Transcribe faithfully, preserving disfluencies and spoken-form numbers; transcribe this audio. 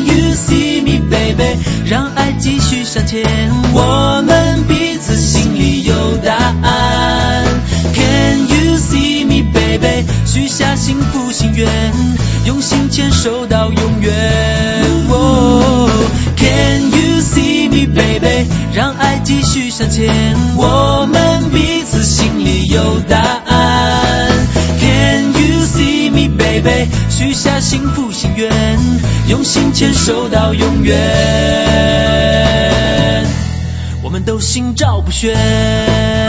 you see me baby， 让爱继续向前，我们彼此心里有答案。 Can you see me baby， 许下幸福心愿，用心牵手到永远。哦 Can you see me baby， 让爱继续向前，我们彼此心里有答案。 Can you see me baby， 许下幸福心愿，用心牵手到永远。我们都心照不宣。